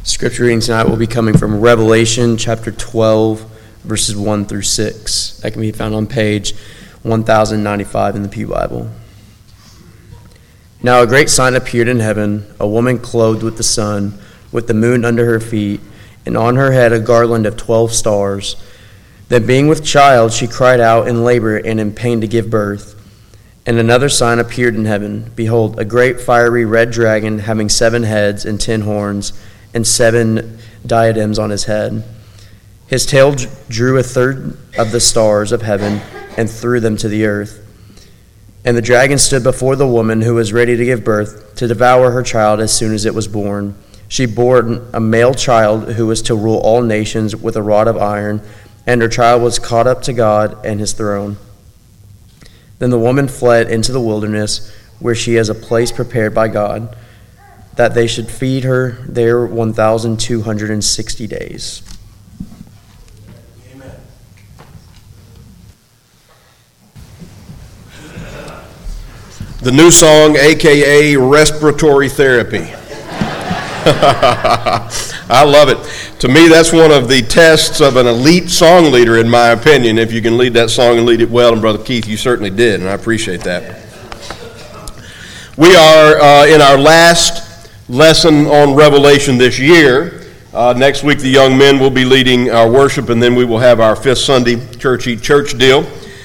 Scripture reading tonight will be coming from Revelation chapter 12, verses 1 through 6. That can be found on page 1095 in the Pew Bible. Now a great sign appeared in heaven, a woman clothed with the sun, with the moon under her feet, and on her head a garland of 12 stars. Then being with child, she cried out in labor and in pain to give birth. And another sign appeared in heaven. Behold, a great fiery red dragon, having 7 heads and 10 horns, and 7 diadems on his head. His tail drew a third of the stars of heaven and threw them to the earth. And the dragon stood before the woman who was ready to give birth, to devour her child as soon as it was born. She bore a male child who was to rule all nations with a rod of iron, and her child was caught up to God and his throne. Then the woman fled into the wilderness, where she has a place prepared by God, that they should feed her there 1,260 days. Amen. The new song, a.k.a. respiratory therapy. I love it. To me, that's one of the tests of an elite song leader, in my opinion, if you can lead that song and lead it well. And Brother Keith, you certainly did, and I appreciate that. We are in our last lesson on Revelation this year. Next week, the young men will be leading our worship, and then we will have our 5th Sunday Church Eat Church deal.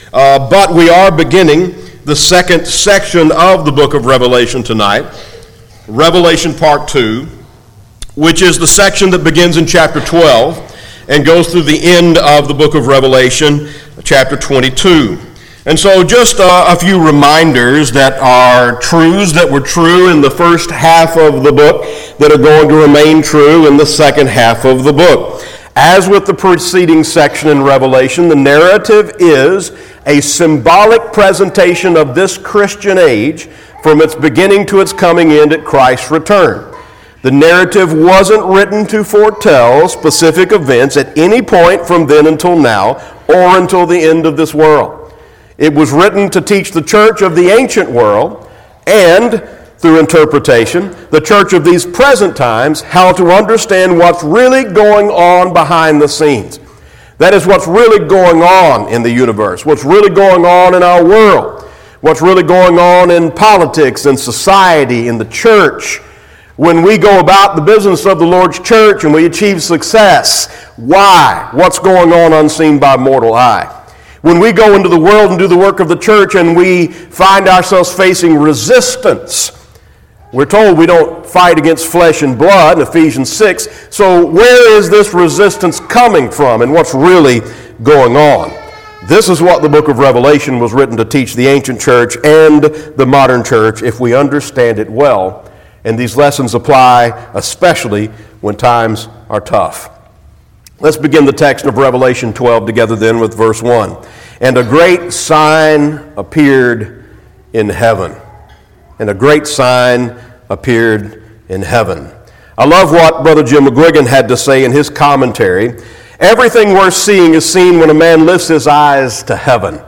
But we are beginning the second section of the book of Revelation tonight, Revelation Part 2, which is the section that begins in chapter 12 and goes through the end of the book of Revelation, chapter 22. And so just a few reminders that are truths that were true in the first half of the book that are going to remain true in the second half of the book. As with the preceding section in Revelation, the narrative is a symbolic presentation of this Christian age from its beginning to its coming in at Christ's return. The narrative wasn't written to foretell specific events at any point from then until now or until the end of this world. It was written to teach the church of the ancient world and, through interpretation, the church of these present times, how to understand what's really going on behind the scenes. That is what's really going on in the universe, what's really going on in our world, what's really going on in politics and society, in the church. When we go about the business of the Lord's church and we achieve success, why? What's going on unseen by mortal eye? When we go into the world and do the work of the church and we find ourselves facing resistance, we're told we don't fight against flesh and blood in Ephesians 6. So where is this resistance coming from and what's really going on? This is what the book of Revelation was written to teach the ancient church and the modern church if we understand it well. And these lessons apply especially when times are tough. Let's begin the text of Revelation 12 together then with verse 1. And a great sign appeared in heaven. And a great sign appeared in heaven. I love what Brother Jim McGuigan had to say in his commentary. Everything worth seeing is seen when a man lifts his eyes to heaven.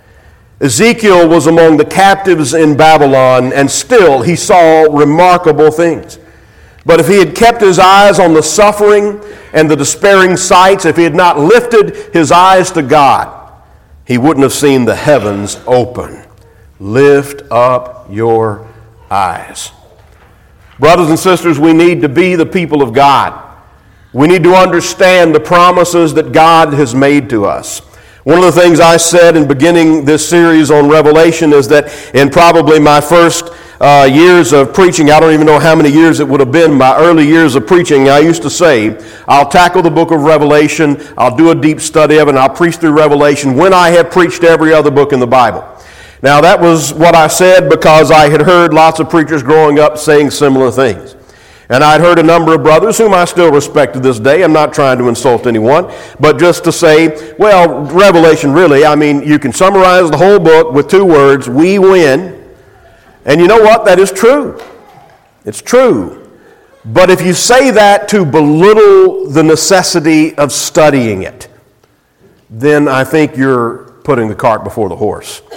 Ezekiel was among the captives in Babylon, and still he saw remarkable things. But if he had kept his eyes on the suffering and the despairing sights, if he had not lifted his eyes to God, he wouldn't have seen the heavens open. Lift up your eyes. Brothers and sisters, we need to be the people of God. We need to understand the promises that God has made to us. One of the things I said in beginning this series on Revelation is that in probably my first years of preaching, I don't even know how many years it would have been, my early years of preaching, I used to say, I'll tackle the book of Revelation, I'll do a deep study of it, and I'll preach through Revelation when I have preached every other book in the Bible. Now that was what I said because I had heard lots of preachers growing up saying similar things. And I'd heard a number of brothers whom I still respect to this day. I'm not trying to insult anyone, but just to say, well, Revelation really, I mean, you can summarize the whole book with 2 words, we win. And you know what? That is true. It's true. But if you say that to belittle the necessity of studying it, then I think you're putting the cart before the horse.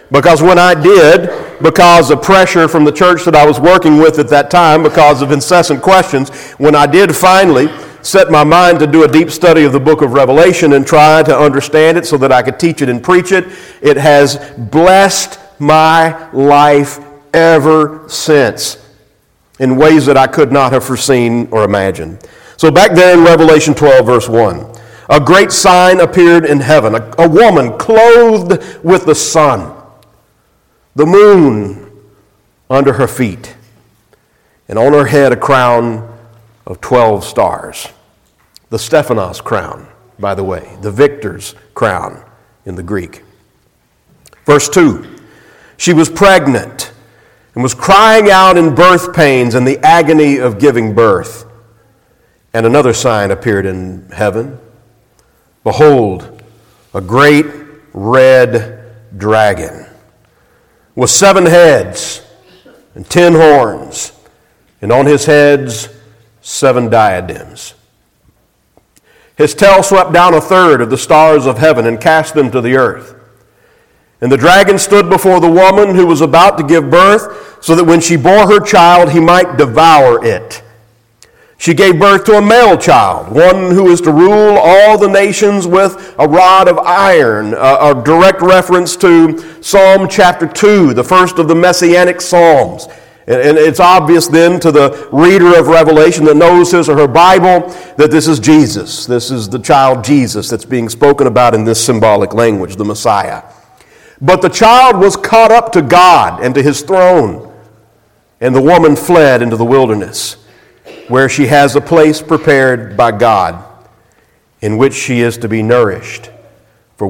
Because when I did, because of pressure from the church that I was working with at that time, because of incessant questions, when I did finally set my mind to do a deep study of the book of Revelation and try to understand it so that I could teach it and preach it, it has blessed my life ever since in ways that I could not have foreseen or imagined. So back there in Revelation 12, verse 1, a great sign appeared in heaven, a woman clothed with the sun, the moon under her feet, and on her head a crown of 12 stars. The Stephanos crown, by the way, the victor's crown in the Greek. Verse 2, she was pregnant and was crying out in birth pains and the agony of giving birth. And another sign appeared in heaven. Behold, a great red dragon with 7 heads and 10 horns, and on his heads 7 diadems. His tail swept down 1/3 of the stars of heaven and cast them to the earth. And the dragon stood before the woman who was about to give birth, so that when she bore her child, he might devour it. She gave birth to a male child, one who is to rule all the nations with a rod of iron, a direct reference to Psalm chapter 2, the first of the Messianic Psalms. And it's obvious then to the reader of Revelation that knows his or her Bible that this is Jesus. This is the child Jesus that's being spoken about in this symbolic language, the Messiah. But the child was caught up to God and to his throne, and the woman fled into the wilderness, where she has a place prepared by God in which she is to be nourished for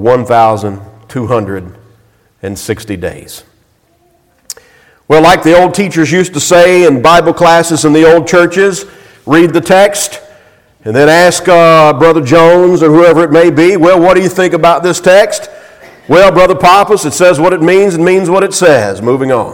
1,260 days. Well, like the old teachers used to say in Bible classes in the old churches, read the text and then ask Brother Jones or whoever it may be, well, what do you think about this text? Well, Brother Pappas, it says what it means and means what it says. Moving on.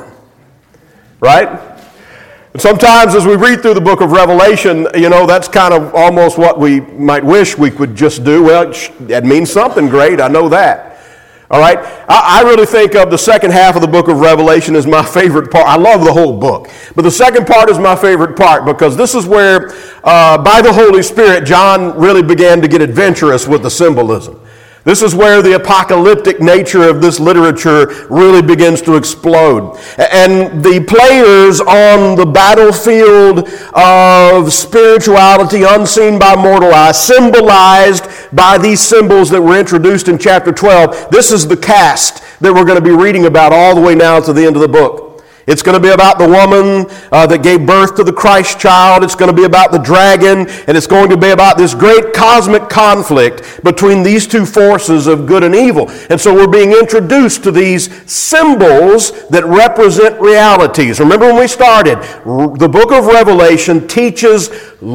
Right? And sometimes as we read through the book of Revelation, that's kind of almost what we might wish we could just do. Well, that means something great. I know that. All right? I really think of the second half of the book of Revelation as my favorite part. I love the whole book. But the second part is my favorite part because this is where, by the Holy Spirit, John really began to get adventurous with the symbolism. This is where the apocalyptic nature of this literature really begins to explode. And the players on the battlefield of spirituality unseen by mortal eye, symbolized by these symbols that were introduced in chapter 12, this is the cast that we're going to be reading about all the way now to the end of the book. It's going to be about the woman that gave birth to the Christ child. It's going to be about the dragon. And it's going to be about this great cosmic conflict between these two forces of good and evil. And so we're being introduced to these symbols that represent realities. Remember when we started, the book of Revelation teaches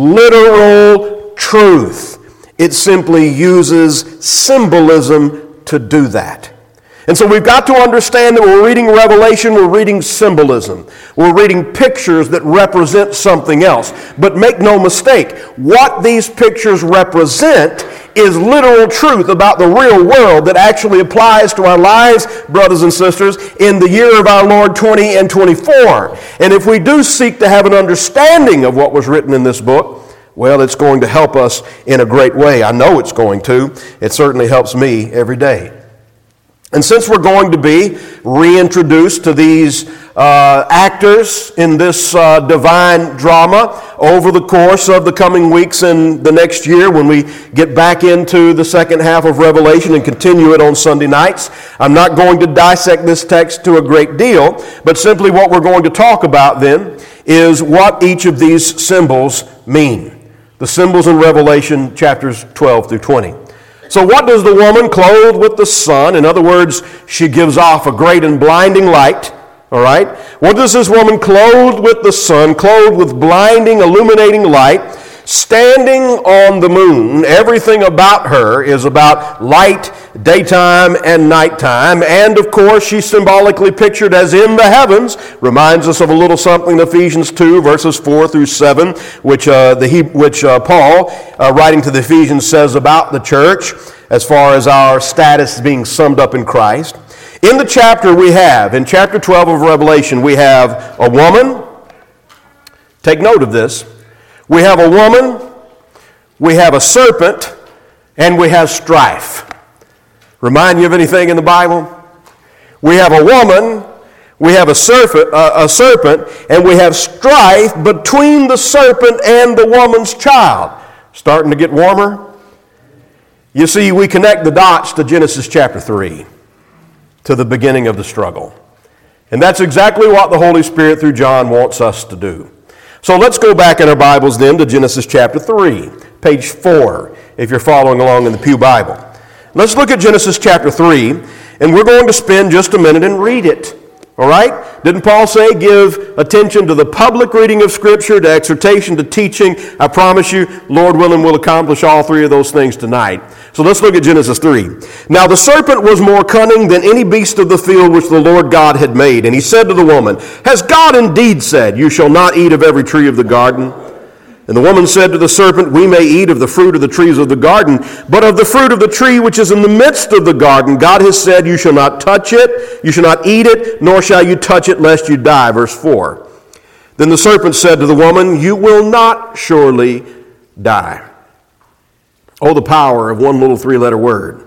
literal truth. It simply uses symbolism to do that. And so we've got to understand that when we're reading Revelation, we're reading symbolism. We're reading pictures that represent something else. But make no mistake, what these pictures represent is literal truth about the real world that actually applies to our lives, brothers and sisters, in the year of our Lord 20 and 24. And if we do seek to have an understanding of what was written in this book, well, it's going to help us in a great way. I know it's going to. It certainly helps me every day. And since we're going to be reintroduced to these actors in this divine drama over the course of the coming weeks and the next year when we get back into the second half of Revelation and continue it on Sunday nights, I'm not going to dissect this text to a great deal, but simply what we're going to talk about then is what each of these symbols mean. The symbols in Revelation chapters 12 through 20. So what does the woman clothed with the sun? In other words, she gives off a great and blinding light. All right? What does this woman clothed with the sun, clothed with blinding, illuminating light, standing on the moon? Everything about her is about light, daytime, and nighttime. And, of course, she's symbolically pictured as in the heavens. Reminds us of a little something in Ephesians 2, verses 4 through 7, which Paul, writing to the Ephesians, says about the church as far as our status being summed up in Christ. In the chapter in chapter 12 of Revelation, we have a woman. Take note of this. We have a woman, we have a serpent, and we have strife. Remind you of anything in the Bible? We have a woman, we have a serpent, and we have strife between the serpent and the woman's child. Starting to get warmer? You see, we connect the dots to Genesis chapter 3, to the beginning of the struggle. And that's exactly what the Holy Spirit through John wants us to do. So let's go back in our Bibles then to Genesis chapter 3, page 4, if you're following along in the Pew Bible. Let's look at Genesis chapter 3, and we're going to spend just a minute and read it. All right? Didn't Paul say give attention to the public reading of Scripture, to exhortation, to teaching? I promise you, Lord willing, we'll accomplish all three of those things tonight. So let's look at Genesis 3. Now the serpent was more cunning than any beast of the field which the Lord God had made. And he said to the woman, Has God indeed said, You shall not eat of every tree of the garden? And the woman said to the serpent, We may eat of the fruit of the trees of the garden, but of the fruit of the tree which is in the midst of the garden, God has said, You shall not touch it, you shall not eat it, nor shall you touch it, lest you die. Verse 4. Then the serpent said to the woman, You will not surely die. Oh, the power of one little three-letter word.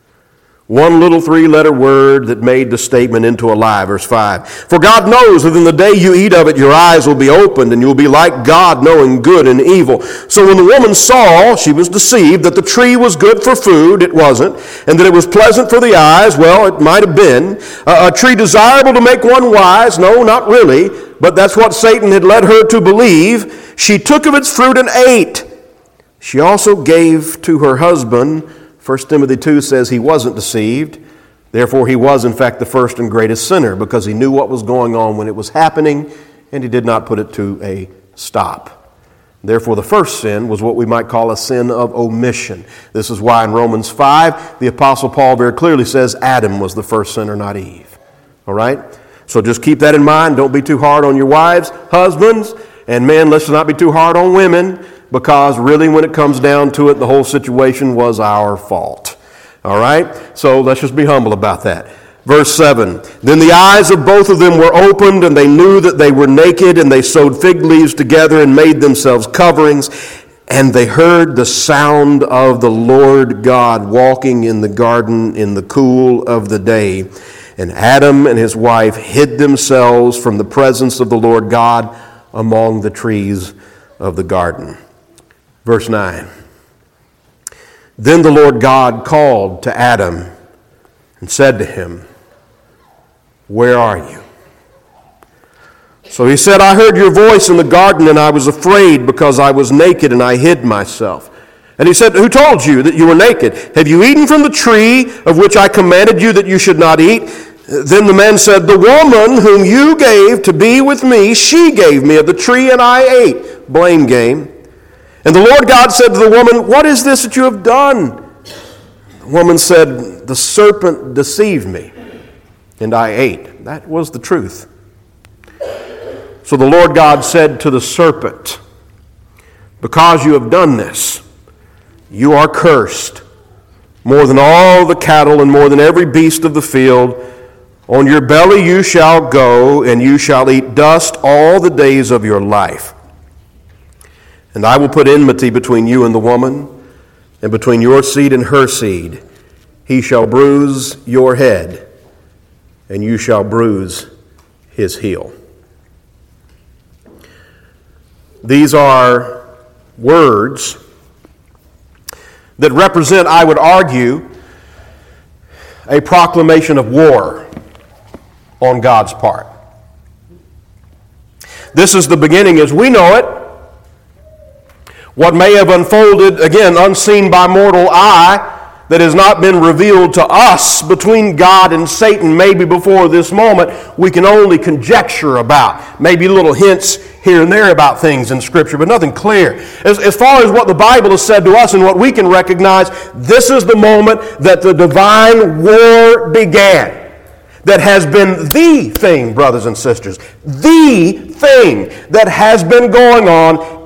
One little three-letter word that made the statement into a lie. Verse 5. For God knows that in the day you eat of it, your eyes will be opened, and you will be like God, knowing good and evil. So when the woman saw, she was deceived, that the tree was good for food, it wasn't, and that it was pleasant for the eyes, well, it might have been. A tree desirable to make one wise, no, not really, but that's what Satan had led her to believe. She took of its fruit and ate. She also gave to her husband. 1 Timothy 2 says he wasn't deceived. Therefore, he was, in fact, the first and greatest sinner because he knew what was going on when it was happening, and he did not put it to a stop. Therefore, the first sin was what we might call a sin of omission. This is why in Romans 5, the Apostle Paul very clearly says Adam was the first sinner, not Eve. All right? So just keep that in mind. Don't be too hard on your wives, husbands, and men, let's not be too hard on women, because really when it comes down to it, the whole situation was our fault. All right? So let's just be humble about that. Verse 7, Then the eyes of both of them were opened, and they knew that they were naked, and they sewed fig leaves together and made themselves coverings. And they heard the sound of the Lord God walking in the garden in the cool of the day. And Adam and his wife hid themselves from the presence of the Lord God among the trees of the garden. Verse 9. Then the Lord God called to Adam and said to him, Where are you? So he said, I heard your voice in the garden, and I was afraid because I was naked and I hid myself. And he said, Who told you that you were naked? Have you eaten from the tree of which I commanded you that you should not eat? Then the man said, The woman whom you gave to be with me, she gave me of the tree, and I ate. Blame game. And the Lord God said to the woman, What is this that you have done? The woman said, The serpent deceived me, and I ate. That was the truth. So the Lord God said to the serpent, Because you have done this, you are cursed, more than all the cattle and more than every beast of the field. On your belly you shall go, and you shall eat dust all the days of your life. And I will put enmity between you and the woman, and between your seed and her seed. He shall bruise your head, and you shall bruise his heel. These are words that represent, I would argue, a proclamation of war on God's part. This is the beginning as we know it. What may have unfolded, again, unseen by mortal eye, that has not been revealed to us between God and Satan maybe before this moment, we can only conjecture about. Maybe little hints here and there about things in Scripture, but nothing clear. As far as what the Bible has said to us and what we can recognize, this is the moment that the divine war began. That has been the thing, brothers and sisters, the thing that has been going on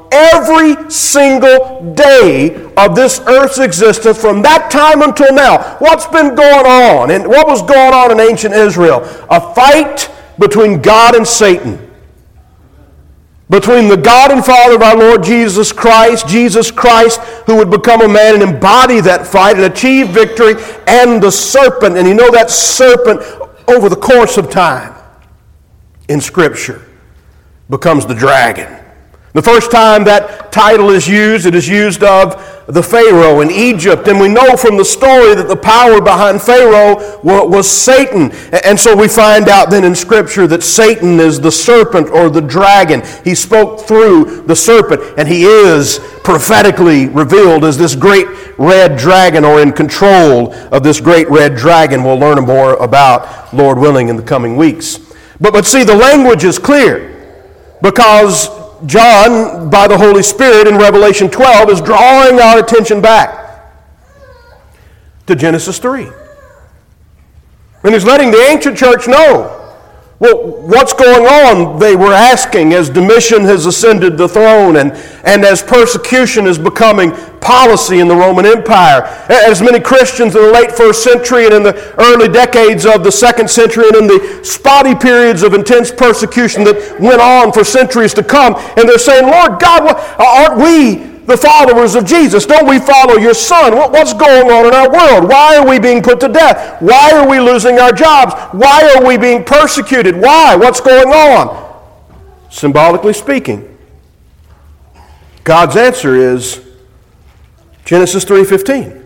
every single day of this earth's existence from that time until now. What's been going on? And what was going on in ancient Israel? A fight between God and Satan. Between the God and Father of our Lord Jesus Christ, who would become a man and embody that fight and achieve victory, and the serpent. And you know that serpent, over the course of time in Scripture, becomes the dragon. The first time that title is used, it is used of the Pharaoh in Egypt. And we know from the story that the power behind Pharaoh was Satan. And so we find out then in Scripture that Satan is the serpent or the dragon. He spoke through the serpent, and he is prophetically revealed as this great red dragon, or in control of this great red dragon. We'll learn more about, Lord willing, in the coming weeks. But see, the language is clear, because John, by the Holy Spirit in Revelation 12, is drawing our attention back to Genesis 3. And he's letting the ancient church know, well, what's going on, they were asking, as Domitian has ascended the throne and as persecution is becoming policy in the Roman Empire. As many Christians in the late first century and in the early decades of the second century and in the spotty periods of intense persecution that went on for centuries to come, and they're saying, Lord God, aren't we the followers of Jesus? Don't we follow your Son? What's going on in our world? Why are we being put to death? Why are we losing our jobs? Why are we being persecuted? Why? What's going on? Symbolically speaking, God's answer is Genesis 3:15.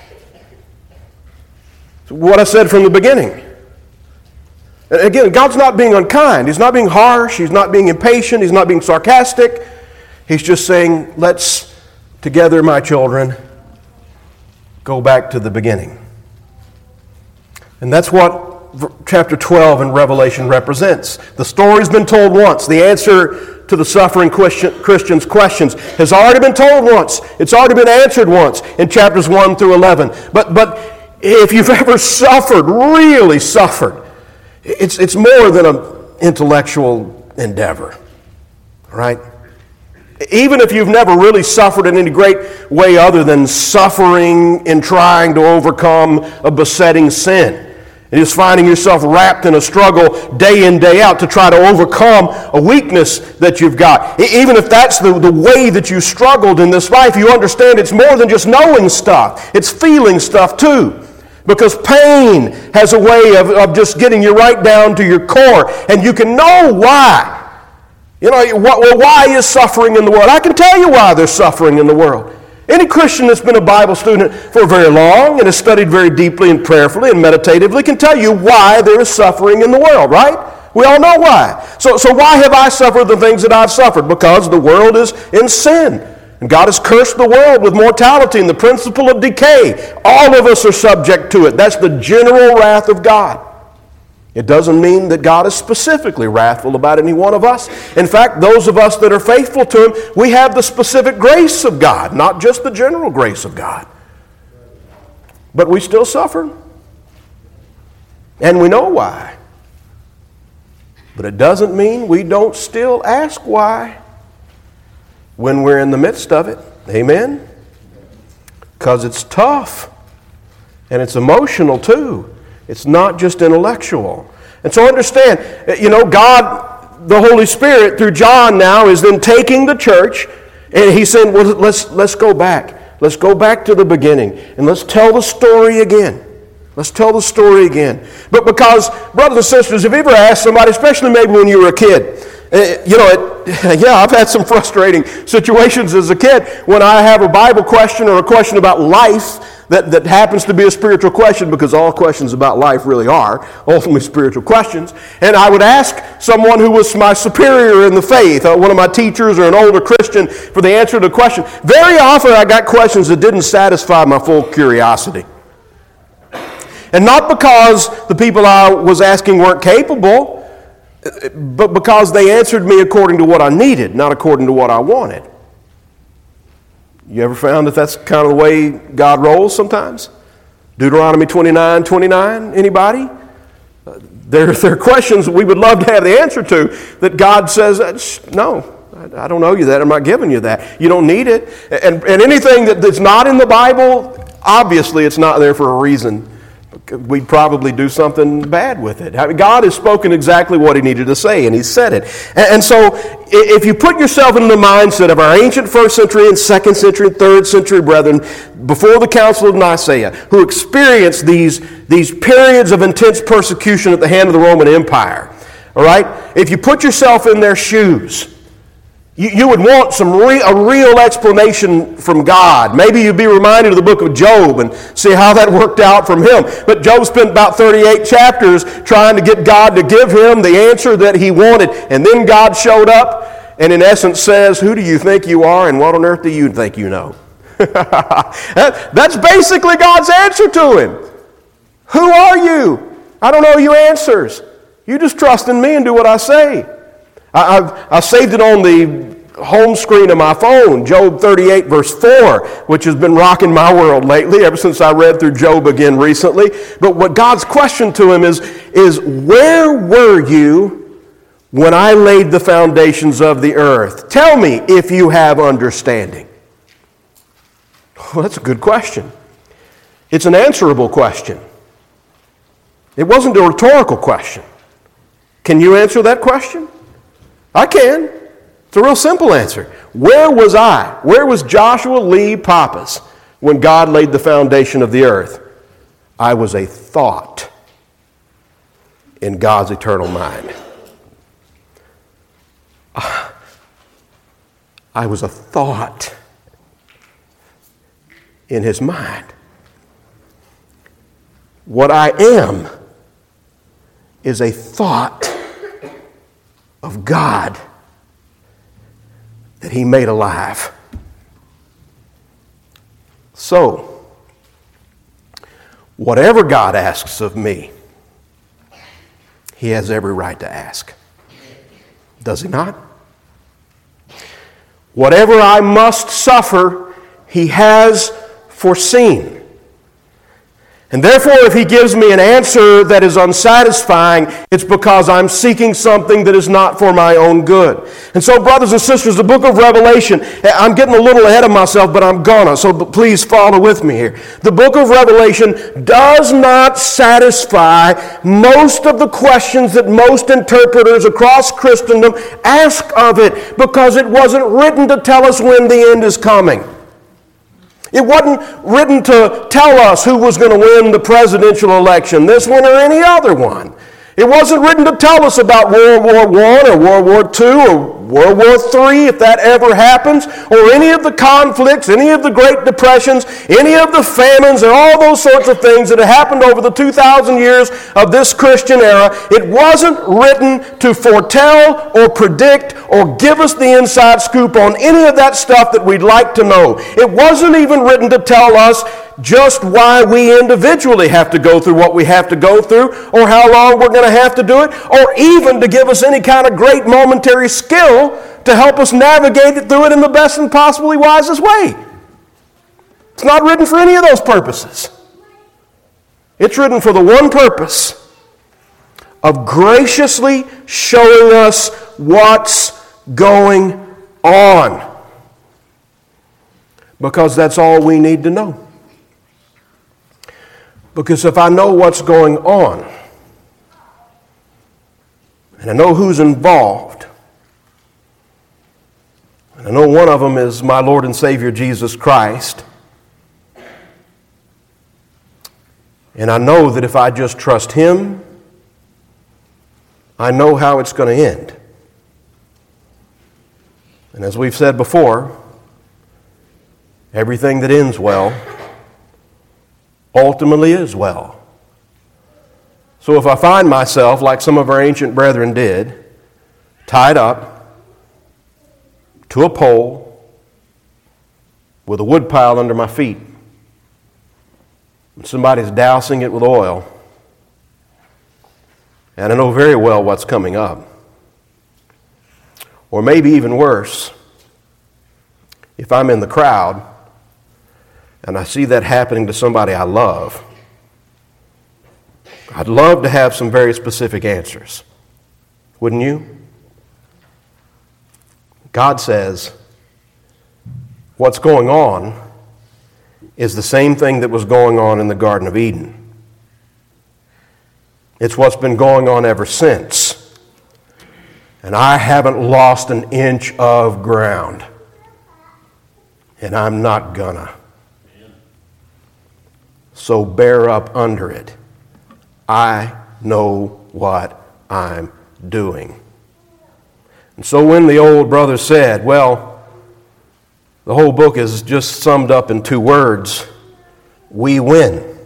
What I said from the beginning. And again, God's not being unkind. He's not being harsh. He's not being impatient. He's not being sarcastic. He's just saying, let's together, my children, go back to the beginning. And that's what chapter 12 in Revelation represents. The story's been told once. The answer to the suffering Christian's questions has already been told once. It's already been answered once in chapters 1 through 11. But if you've ever suffered, really suffered, it's more than an intellectual endeavor, right? Even if you've never really suffered in any great way other than suffering in trying to overcome a besetting sin, and just finding yourself wrapped in a struggle day in, day out to try to overcome a weakness that you've got. Even if that's the way that you struggled in this life, you understand it's more than just knowing stuff. It's feeling stuff too. Because pain has a way of just getting you right down to your core. And you can know why. You know, why is suffering in the world? I can tell you why there's suffering in the world. Any Christian that's been a Bible student for very long and has studied very deeply and prayerfully and meditatively can tell you why there is suffering in the world, right? We all know why. So why have I suffered the things that I've suffered? Because the world is in sin. And God has cursed the world with mortality and the principle of decay. All of us are subject to it. That's the general wrath of God. It doesn't mean that God is specifically wrathful about any one of us. In fact, those of us that are faithful to Him, we have the specific grace of God, not just the general grace of God. But we still suffer. And we know why. But it doesn't mean we don't still ask why when we're in the midst of it. Amen? Because it's tough. And it's emotional too. It's not just intellectual. And so understand, God, the Holy Spirit, through John now, is then taking the church, and He's saying, well, let's go back. Let's go back to the beginning, and let's tell the story again. Let's tell the story again. But because, brothers and sisters, have you ever asked somebody, especially maybe when you were a kid, I've had some frustrating situations as a kid when I have a Bible question or a question about life that happens to be a spiritual question, because all questions about life really are ultimately spiritual questions. And I would ask someone who was my superior in the faith, one of my teachers or an older Christian, for the answer to the question. Very often I got questions that didn't satisfy my full curiosity. And not because the people I was asking weren't capable, but because they answered me according to what I needed, not according to what I wanted. You ever found that that's kind of the way God rolls sometimes? Deuteronomy 29:29, anybody? There are questions we would love to have the answer to that God says, no, I don't owe you that. I'm not giving you that. You don't need it. And anything that's not in the Bible, obviously it's not there for a reason. We'd probably do something bad with it. God has spoken exactly what he needed to say, and he said it. And so if you put yourself in the mindset of our ancient first century and second century and third century brethren before the Council of Nicaea, who experienced these periods of intense persecution at the hand of the Roman Empire, all right? If you put yourself in their shoes, you would want a real explanation from God. Maybe you'd be reminded of the book of Job and see how that worked out from him. But Job spent about 38 chapters trying to get God to give him the answer that he wanted. And then God showed up and in essence says, who do you think you are and what on earth do you think you know? That's basically God's answer to him. Who are you? I don't owe you answers. You just trust in me and do what I say. I saved it on the home screen of my phone, Job 38 verse 4, which has been rocking my world lately ever since I read through Job again recently. But what God's question to him is where were you when I laid the foundations of the earth? Tell me if you have understanding. Well, that's a good question. It's an answerable question. It wasn't a rhetorical question. Can you answer that question? I can. It's a real simple answer. Where was I? Where was Joshua Lee Pappas when God laid the foundation of the earth? I was a thought in God's eternal mind. I was a thought in his mind. What I am is a thought of God that he made alive. So, whatever God asks of me, he has every right to ask. Does he not? Whatever I must suffer, he has foreseen. And therefore, if he gives me an answer that is unsatisfying, it's because I'm seeking something that is not for my own good. And so, brothers and sisters, the book of Revelation, I'm getting a little ahead of myself, but I'm gonna, so please follow with me here. The book of Revelation does not satisfy most of the questions that most interpreters across Christendom ask of it, because it wasn't written to tell us when the end is coming. It wasn't written to tell us who was going to win the presidential election, this one or any other one. It wasn't written to tell us about World War I or World War II or World War III, if that ever happens, or any of the conflicts, any of the Great Depressions, any of the famines, and all those sorts of things that have happened over the 2,000 years of this Christian era. It wasn't written to foretell or predict or give us the inside scoop on any of that stuff that we'd like to know. It wasn't even written to tell us just why we individually have to go through what we have to go through, or how long we're going to have to do it, or even to give us any kind of great momentary skill to help us navigate it through it in the best and possibly wisest way. It's not written for any of those purposes. It's written for the one purpose of graciously showing us what's going on. Because that's all we need to know. Because if I know what's going on, and I know who's involved, and I know one of them is my Lord and Savior Jesus Christ, and I know that if I just trust him, I know how it's going to end. And as we've said before, everything that ends well ultimately is well. So if I find myself, like some of our ancient brethren did, tied up to a pole with a wood pile under my feet, and somebody's dousing it with oil, and I know very well what's coming up, or maybe even worse, if I'm in the crowd and I see that happening to somebody I love, I'd love to have some very specific answers. Wouldn't you? God says, what's going on is the same thing that was going on in the Garden of Eden. It's what's been going on ever since. And I haven't lost an inch of ground. And I'm not gonna. So bear up under it. I know what I'm doing. And so when the old brother said, well, the whole book is just summed up in 2 words, we win.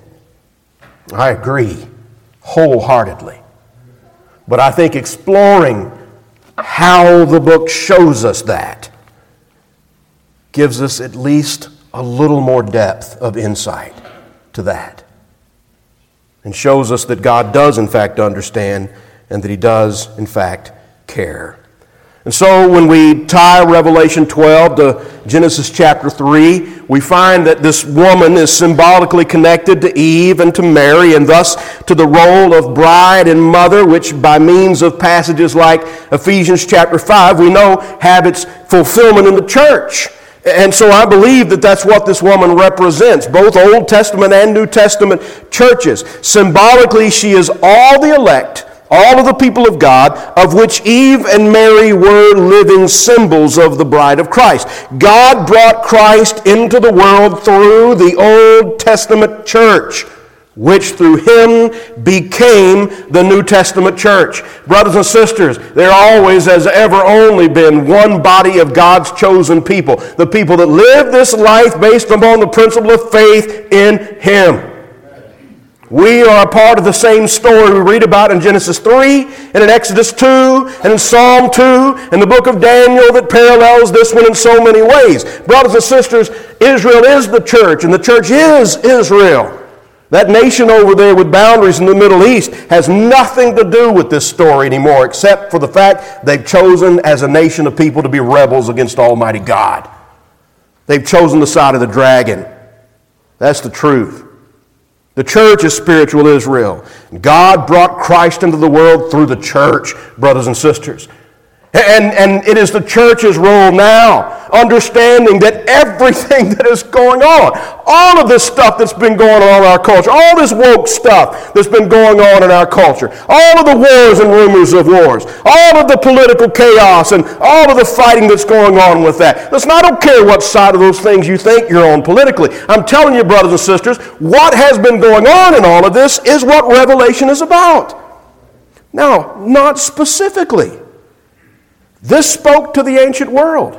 I agree wholeheartedly. But I think exploring how the book shows us that gives us at least a little more depth of insight to that. And shows us that God does in fact understand and that He does in fact care. And so when we tie Revelation 12 to Genesis chapter 3, we find that this woman is symbolically connected to Eve and to Mary, and thus to the role of bride and mother, which by means of passages like Ephesians chapter 5, we know have its fulfillment in the church. And so I believe that that's what this woman represents, both Old Testament and New Testament churches. Symbolically, she is all the elect, all of the people of God, of which Eve and Mary were living symbols of the bride of Christ. God brought Christ into the world through the Old Testament church, which through Him became the New Testament church. Brothers and sisters, there always has ever only been one body of God's chosen people, the people that live this life based upon the principle of faith in Him. We are a part of the same story we read about in Genesis 3, and in Exodus 2, and in Psalm 2, and the book of Daniel that parallels this one in so many ways. Brothers and sisters, Israel is the church, and the church is Israel. That nation over there with boundaries in the Middle East has nothing to do with this story anymore, except for the fact they've chosen as a nation of people to be rebels against Almighty God. They've chosen the side of the dragon. That's the truth. The church is spiritual Israel. God brought Christ into the world through the church, brothers and sisters. And it is the church's role now, understanding that everything that is going on, all of this stuff that's been going on in our culture, all this woke stuff that's been going on in our culture, all of the wars and rumors of wars, all of the political chaos and all of the fighting that's going on with that. Listen, I don't care what side of those things you think you're on politically. I'm telling you, brothers and sisters, what has been going on in all of this is what Revelation is about. Now, not specifically. This spoke to the ancient world.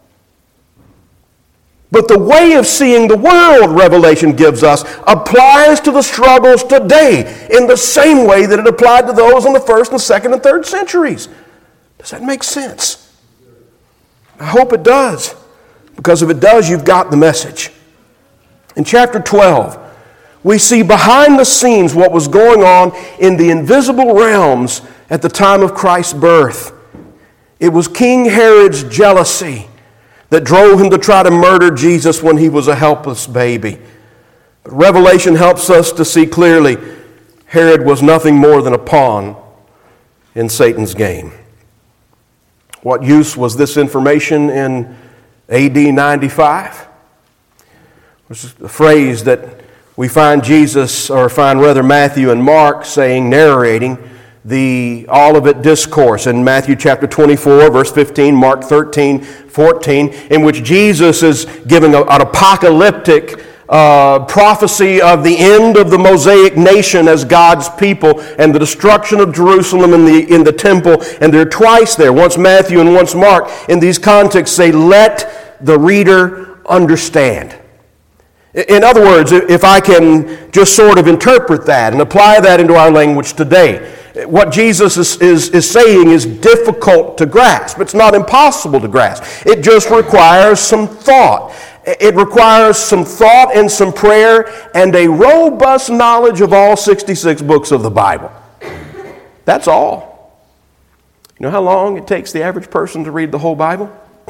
But the way of seeing the world Revelation gives us applies to the struggles today in the same way that it applied to those in the 1st and 2nd and 3rd centuries. Does that make sense? I hope it does. Because if it does, you've got the message. In chapter 12, we see behind the scenes what was going on in the invisible realms at the time of Christ's birth. It was King Herod's jealousy that drove him to try to murder Jesus when he was a helpless baby. But Revelation helps us to see clearly Herod was nothing more than a pawn in Satan's game. What use was this information in AD 95? This is a phrase that we find Matthew and Mark saying, narrating the Olivet Discourse in Matthew chapter 24, verse 15, Mark 13, 14, in which Jesus is giving an apocalyptic prophecy of the end of the Mosaic nation as God's people and the destruction of Jerusalem in the temple. And they're twice there, once Matthew and once Mark, in these contexts say, let the reader understand. In other words, if I can just sort of interpret that and apply that into our language today, what Jesus is saying is difficult to grasp. It's not impossible to grasp. It just requires some thought. It requires some thought and some prayer and a robust knowledge of all 66 books of the Bible. That's all. You know how long it takes the average person to read the whole Bible?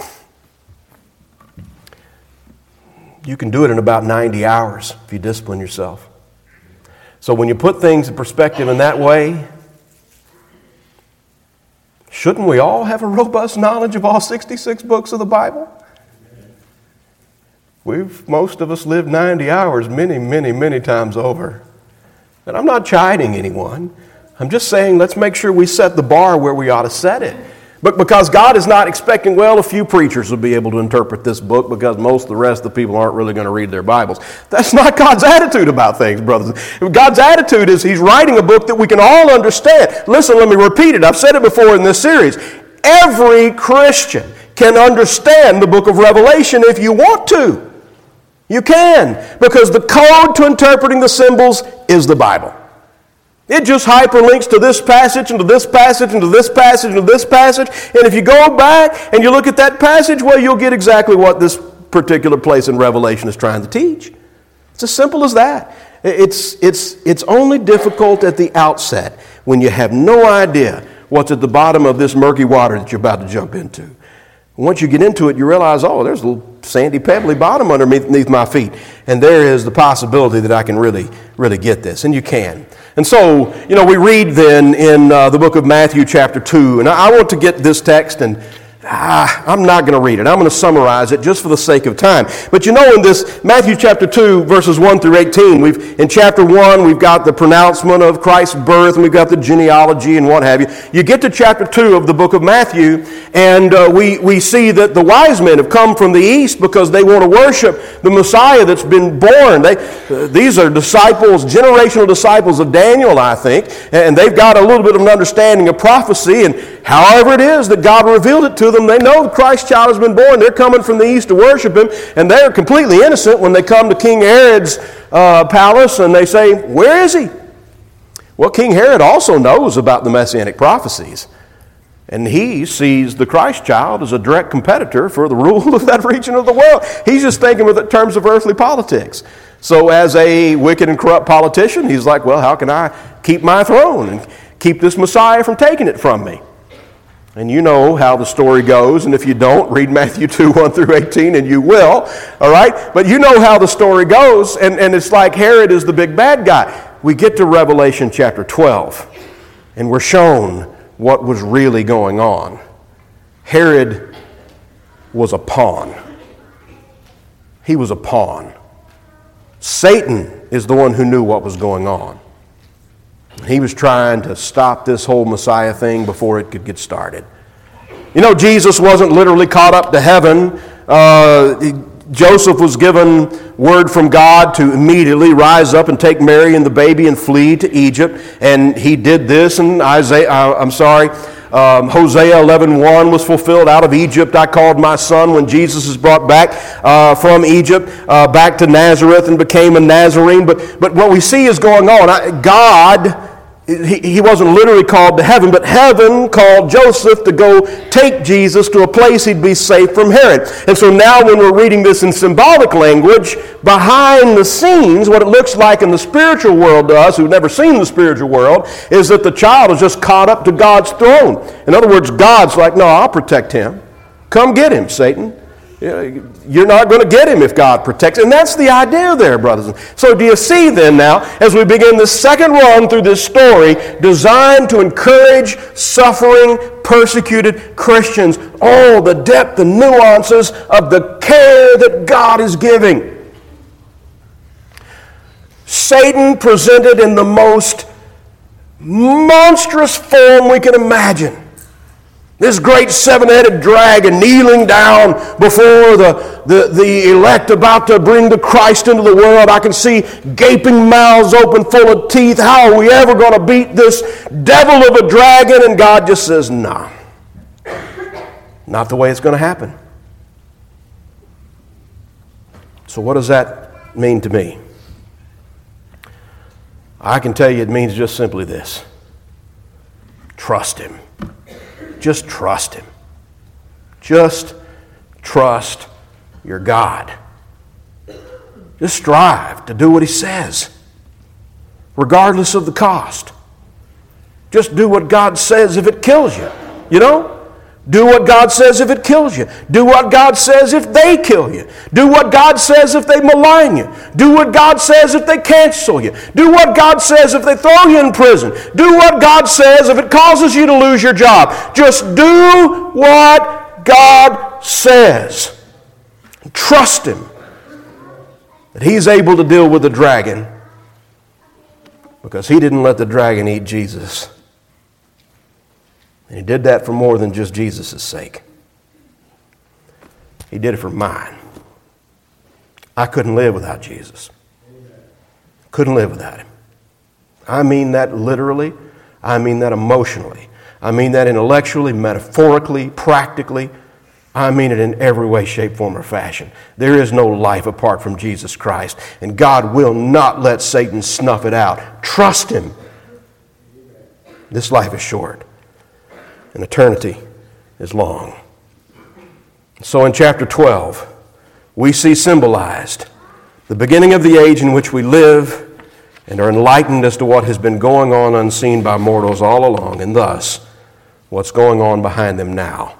You can do it in about 90 hours if you discipline yourself. So when you put things in perspective in that way, Shouldn't we all have a robust knowledge of all 66 books of the Bible? Most of us lived 90 hours many times over. And I'm not chiding anyone. I'm just saying let's make sure we set the bar where we ought to set it. But because God is not expecting, well, a few preachers will be able to interpret this book because most of the rest of the people aren't really going to read their Bibles. That's not God's attitude about things, brothers. God's attitude is He's writing a book that we can all understand. Listen, let me repeat it. I've said it before in this series. Every Christian can understand the book of Revelation if you want to. You can, because the code to interpreting the symbols is the Bible. It just hyperlinks to this passage and to this passage and to this passage and to this passage. And if you go back and you look at that passage, well, you'll get exactly what this particular place in Revelation is trying to teach. It's as simple as that. It's only difficult at the outset when you have no idea what's at the bottom of this murky water that you're about to jump into. Once you get into it, you realize, oh, there's a little sandy, pebbly bottom underneath my feet. And there is the possibility that I can really get this. And you can. And so, we read then in the book of Matthew chapter 2. And I want to get this text, and I'm not going to read it. I'm going to summarize it just for the sake of time. But in this Matthew chapter 2, verses 1 through 18, in chapter 1, we've got the pronouncement of Christ's birth, and we've got the genealogy and what have you. You get to chapter 2 of the book of Matthew, and we see that the wise men have come from the east because they want to worship the Messiah that's been born. These are disciples, generational disciples of Daniel, I think, and they've got a little bit of an understanding of prophecy, and however it is that God revealed it to them, they know the Christ child has been born. They're coming from the east to worship Him, and they're completely innocent when they come to King Herod's palace and they say, where is He? Well, King Herod also knows about the Messianic prophecies, and he sees the Christ child as a direct competitor for the rule of that region of the world. He's just thinking in terms of earthly politics. So as a wicked and corrupt politician, he's like, well, how can I keep my throne and keep this Messiah from taking it from me? And you know how the story goes, and if you don't, read Matthew 2, 1 through 18, and you will, all right? But you know how the story goes, and it's like Herod is the big bad guy. We get to Revelation chapter 12, and we're shown what was really going on. Herod was a pawn. He was a pawn. Satan is the one who knew what was going on. He was trying to stop this whole Messiah thing before it could get started. Jesus wasn't literally caught up to heaven. Joseph was given word from God to immediately rise up and take Mary and the baby and flee to Egypt. And he did this, and Hosea 11:1 was fulfilled. Out of Egypt I called my son, when Jesus is brought back from Egypt back to Nazareth and became a Nazarene. But what we see is going on. God, he wasn't literally called to heaven, but heaven called Joseph to go take Jesus to a place he'd be safe from Herod. And so now when we're reading this in symbolic language, behind the scenes, what it looks like in the spiritual world to us who've never seen the spiritual world is that the child is just caught up to God's throne. In other words, God's like, no, I'll protect him. Come get him, Satan. You're not going to get him if God protects. And that's the idea there, brothers. So do you see then now, as we begin the second run through this story, designed to encourage suffering, persecuted Christians, all the depth and nuances of the care that God is giving. Satan presented in the most monstrous form we can imagine. This great seven-headed dragon kneeling down before the elect about to bring the Christ into the world. I can see gaping mouths open full of teeth. How are we ever going to beat this devil of a dragon? And God just says, no. Not the way it's going to happen. So what does that mean to me? I can tell you it means just simply this. Trust Him. Just trust Him. Just trust your God. Just strive to do what He says, regardless of the cost. Just do what God says if it kills you. Do what God says if it kills you. Do what God says if they kill you. Do what God says if they malign you. Do what God says if they cancel you. Do what God says if they throw you in prison. Do what God says if it causes you to lose your job. Just do what God says. Trust Him that He's able to deal with the dragon, because He didn't let the dragon eat Jesus. And He did that for more than just Jesus' sake. He did it for mine. I couldn't live without Jesus. Couldn't live without Him. I mean that literally. I mean that emotionally. I mean that intellectually, metaphorically, practically. I mean it in every way, shape, form, or fashion. There is no life apart from Jesus Christ, and God will not let Satan snuff it out. Trust Him. This life is short, and eternity is long. So in chapter 12, we see symbolized the beginning of the age in which we live and are enlightened as to what has been going on unseen by mortals all along, and thus what's going on behind them now.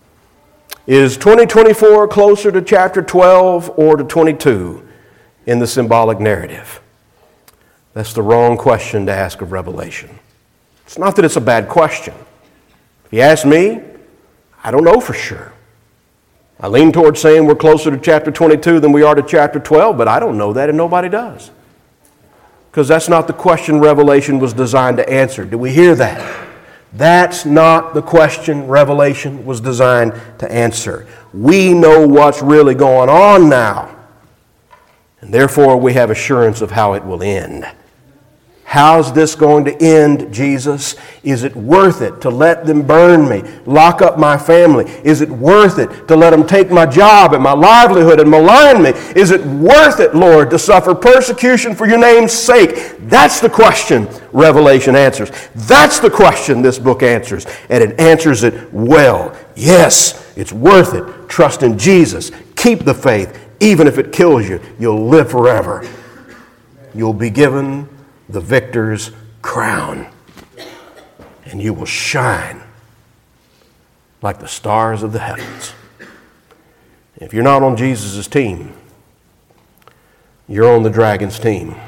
Is 2024 closer to chapter 12 or to 22 in the symbolic narrative? That's the wrong question to ask of Revelation. It's not that it's a bad question. If you ask me, I don't know for sure. I lean towards saying we're closer to chapter 22 than we are to chapter 12, but I don't know that, and nobody does. Because that's not the question Revelation was designed to answer. Do we hear that? That's not the question Revelation was designed to answer. We know what's really going on now, and therefore we have assurance of how it will end. How's this going to end, Jesus? Is it worth it to let them burn me, lock up my family? Is it worth it to let them take my job and my livelihood and malign me? Is it worth it, Lord, to suffer persecution for your name's sake? That's the question Revelation answers. That's the question this book answers, and it answers it well. Yes, it's worth it. Trust in Jesus. Keep the faith. Even if it kills you, you'll live forever. You'll be given the victor's crown, and you will shine like the stars of the heavens. If you're not on Jesus' team, you're on the dragon's team.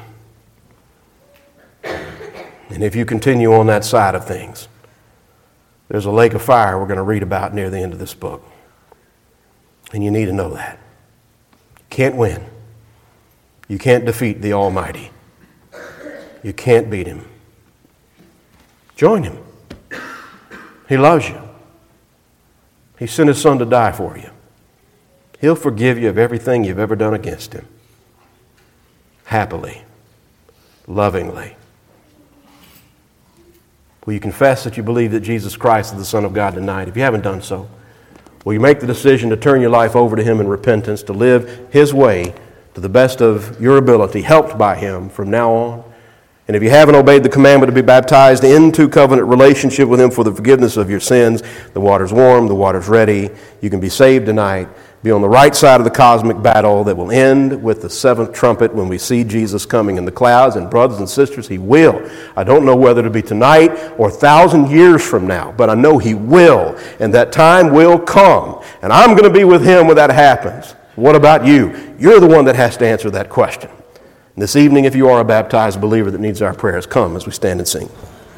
And if you continue on that side of things, there's a lake of fire we're going to read about near the end of this book. And you need to know that. You can't win. You can't defeat the Almighty. You can't beat Him. Join Him. He loves you. He sent His Son to die for you. He'll forgive you of everything you've ever done against Him. Happily. Lovingly. Will you confess that you believe that Jesus Christ is the Son of God tonight? If you haven't done so, will you make the decision to turn your life over to Him in repentance, to live His way to the best of your ability, helped by Him from now on? And if you haven't obeyed the commandment to be baptized into covenant relationship with Him for the forgiveness of your sins, the water's warm, the water's ready. You can be saved tonight. Be on the right side of the cosmic battle that will end with the seventh trumpet when we see Jesus coming in the clouds. And brothers and sisters, He will. I don't know whether to be tonight or 1,000 years from now, but I know He will. And that time will come. And I'm going to be with Him when that happens. What about you? You're the one that has to answer that question. This evening, if you are a baptized believer that needs our prayers, come as we stand and sing.